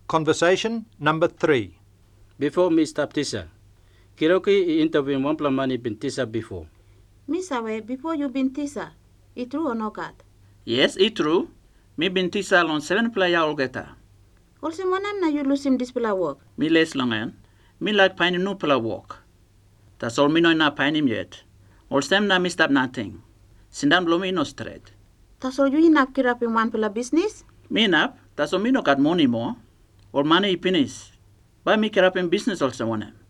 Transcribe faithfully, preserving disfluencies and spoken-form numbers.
Conversation number three. Before me stop tisa, Kiroki i-interview one plamani bin tisa before. Miss Awe, before you been tisa, it true or no God? Yes, it true. Me bin tisa lon seven player olgeta. Also, manam na you lose him this pila work. Me les longen. Me like pine no pla walk. That's all me no na pine him yet. All stem na me stop nothing. Sindam blow me no straight. Tas all you inap kirap in one pila business? Me nap, that's all me no got money more. All money finish. Buy me kerap in business also one.